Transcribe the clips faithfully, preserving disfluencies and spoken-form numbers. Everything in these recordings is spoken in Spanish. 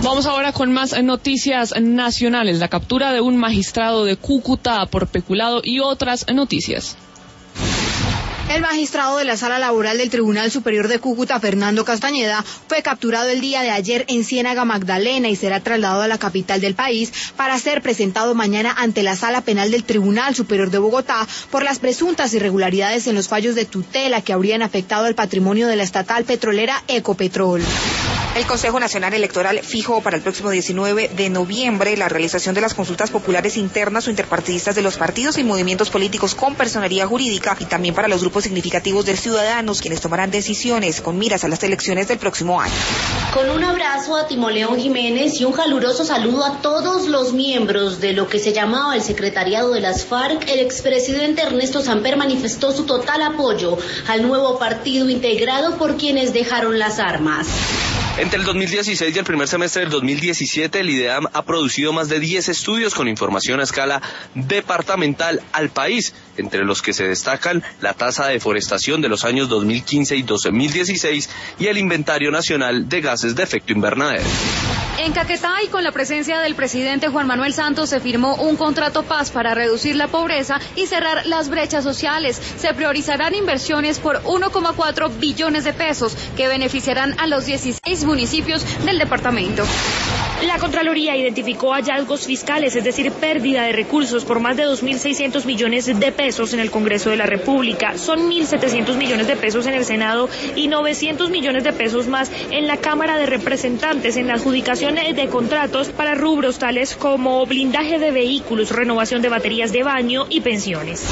Vamos ahora con más noticias nacionales. La captura de un magistrado de Cúcuta por peculado y otras noticias. El magistrado de la Sala Laboral del Tribunal Superior de Cúcuta, Fernando Castañeda, fue capturado el día de ayer en Ciénaga Magdalena y será trasladado a la capital del país para ser presentado mañana ante la Sala Penal del Tribunal Superior de Bogotá por las presuntas irregularidades en los fallos de tutela que habrían afectado el patrimonio de la estatal petrolera Ecopetrol. El Consejo Nacional Electoral fijó para el próximo diecinueve de noviembre la realización de las consultas populares internas o interpartidistas de los partidos y movimientos políticos con personería jurídica y también para los grupos significativos de ciudadanos quienes tomarán decisiones con miras a las elecciones del próximo año. Con un abrazo a Timoleón Jiménez y un caluroso saludo a todos los miembros de lo que se llamaba el secretariado de las FARC, el expresidente Ernesto Samper manifestó su total apoyo al nuevo partido integrado por quienes dejaron las armas. Entre el dos mil dieciséis y el primer semestre del dos mil diecisiete, el IDEAM ha producido más de diez estudios con información a escala departamental al país, entre los que se destacan la tasa de deforestación de los años dos mil quince y dos mil dieciséis y el inventario nacional de gases de efecto invernadero. En Caquetá y con la presencia del presidente Juan Manuel Santos se firmó un contrato paz para reducir la pobreza y cerrar las brechas sociales. Se priorizarán inversiones por uno coma cuatro billones de pesos que beneficiarán a los dieciséis municipios del departamento. La Contraloría identificó hallazgos fiscales, es decir, pérdida de recursos por más de dos mil seiscientos millones de pesos en el Congreso de la República. Son mil setecientos millones de pesos en el Senado y novecientos millones de pesos más en la Cámara de Representantes en la adjudicación de contratos para rubros tales como blindaje de vehículos, renovación de baterías de baño y pensiones.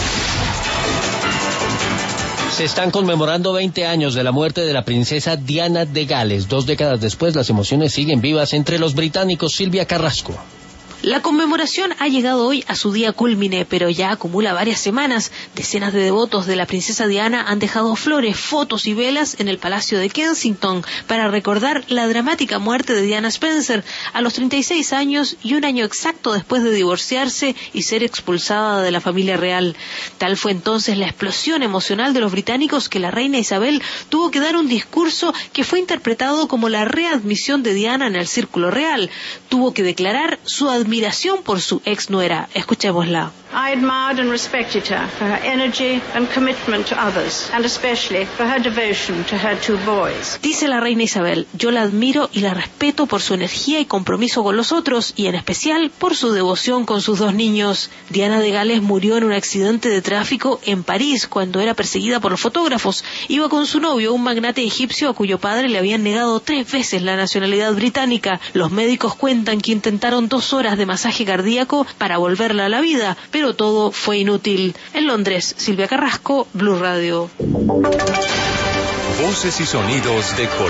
Se están conmemorando veinte años de la muerte de la princesa Diana de Gales. Dos décadas después, las emociones siguen vivas entre los británicos. Silvia Carrasco. La conmemoración ha llegado hoy a su día cúlmine, pero ya acumula varias semanas. Decenas de devotos de la princesa Diana han dejado flores, fotos y velas en el Palacio de Kensington para recordar la dramática muerte de Diana Spencer a los treinta y seis años y un año exacto después de divorciarse y ser expulsada de la familia real. Tal fue entonces la explosión emocional de los británicos que la reina Isabel tuvo que dar un discurso que fue interpretado como la readmisión de Diana en el círculo real. Tuvo que declarar su admiración admiración por su ex nuera. Escuchémosla. I admired and respected her for her energy and commitment to others, and especially for her devotion to her two boys. Dice la reina Isabel, yo la admiro y la respeto por su energía y compromiso con los otros, y en especial por su devoción con sus dos niños. Diana de Gales murió en un accidente de tráfico en París cuando era perseguida por los fotógrafos. Iba con su novio, un magnate egipcio a cuyo padre le habían negado tres veces la nacionalidad británica. Los médicos cuentan que intentaron dos horas de masaje cardíaco para volverla a la vida, pero todo fue inútil. En Londres, Silvia Carrasco, Blue Radio. Voces y sonidos de Colombia.